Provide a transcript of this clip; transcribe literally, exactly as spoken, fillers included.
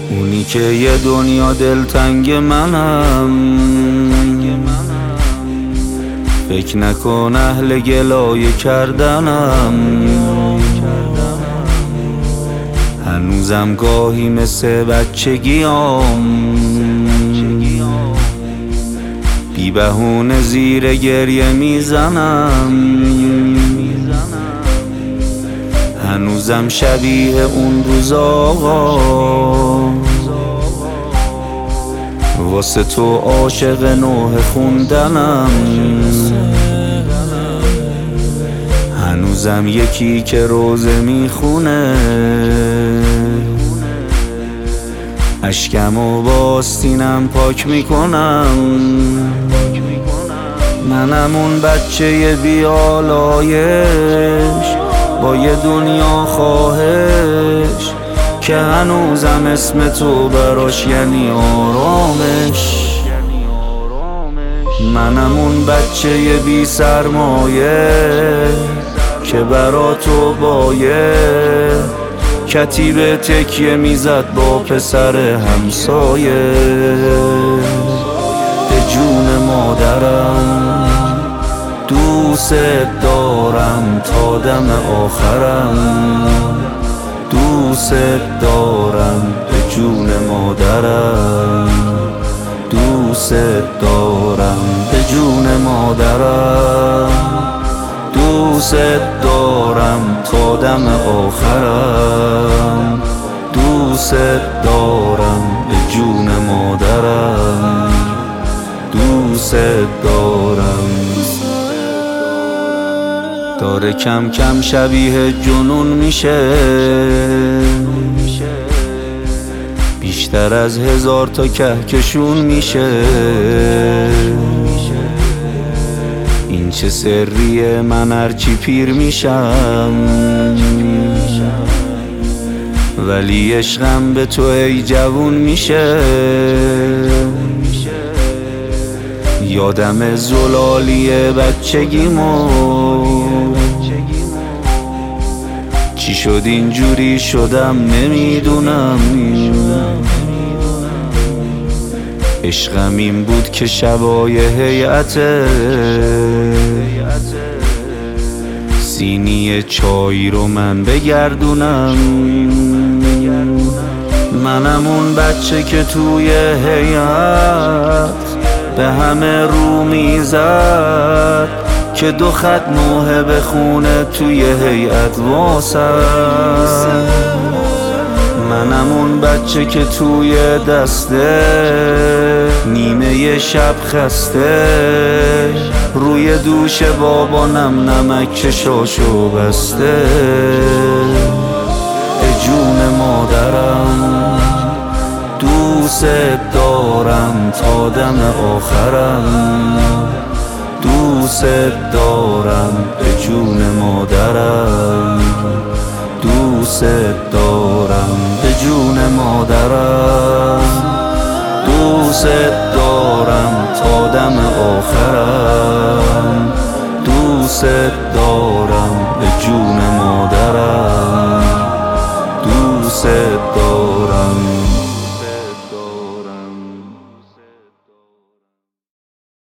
اونی که یه دنیا دلتنگ منم، فکر نکن اهل گلایه کردنم. هنوزم گاهی مثل بچگیام بی بهونه زیر گریه میزنم. هنوزم شبیه اون روز آقا واسه تو عاشق نوح خوندنم. هنوزم یکی که روزه میخونه اشکم و باستینم پاک میکنم. منم اون بچه بیالایش با یه دنیا خواهش که هنوزم اسم تو براش یعنی آرامش. منم اون بچه بی سرمایه که برا تو بایه کتیبه تکیه میزد با پسر همسایه. به جون مادرم دوست دارم تا دم آخرم، دوست دارم به جون مادرم، دوست دارم به جون مادرم، دوست دارم تا دم آخرم، دوست دارم به جون مادرم، دوست دارم. داره کم کم شبیه جنون میشه، بیشتر از هزار تا کهکشون میشه. این چه سریه من هرچی پیر میشم، ولی عشقم به تو ای جوون میشه. یادم زلالی بچگیمو چی شد اینجوری شدم نمیدونم. عشقم این بود که شبای هیئته سینی چای رو من بگردونم. منم اون بچه که توی هیئت به همه رو میزد که دو خط نوحه بخونه توی هیئت واسه. منم اون بچه که توی دسته نیمه شب خسته روی دوش بابا نم نمک چشاشو بسته. ای جون مادرم دوست دارم تا دم آخرم، دوست دارم به جون مادرم، دوست دارم به جون مادرم، دوست دارم تا دم آخرم، دوست دارم به جون مادرم، دوست دارم.